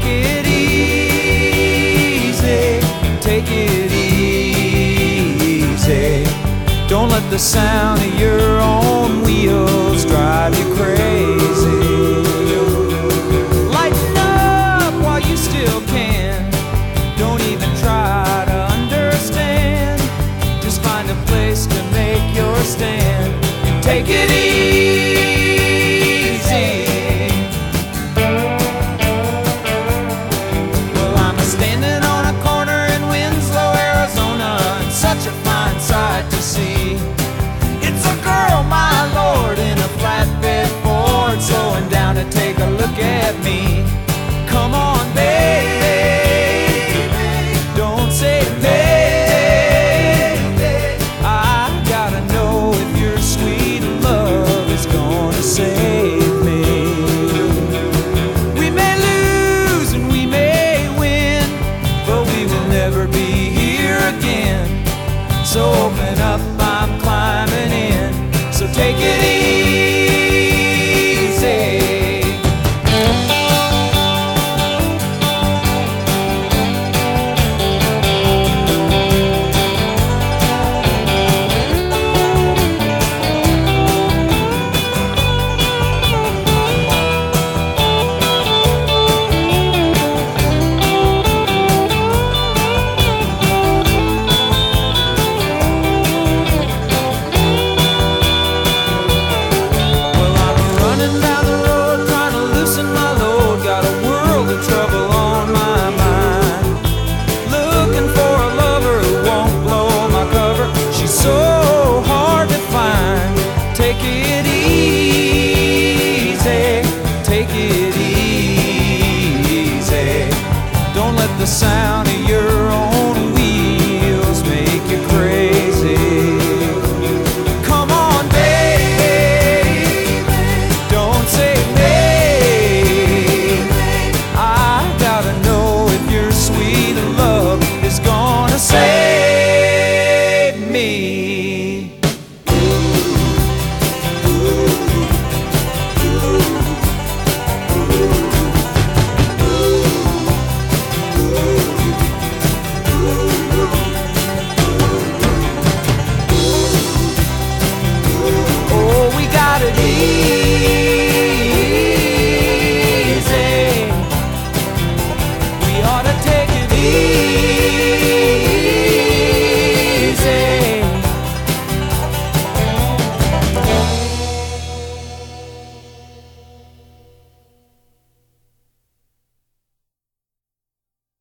Take it easy, take it easy. Don't let the sound of your own wheels drive you crazy. Lighten up while you still can. Don't even try to understand. Just find a place to make your stand and take it easy. Well, I'm standing on a corner in Winslow, Arizona, and such a fine sight to see. It's a girl, my lord, in a flatbed Ford, slowing down to take a look at me. Come on, baby, don't say maybe. I gotta know if your sweet love is gonna save me. We may lose and we may win, but we will never be here again. So open up, I'm climbing in. So take it easy. Take it easy, take it easy. Don't let the sound of your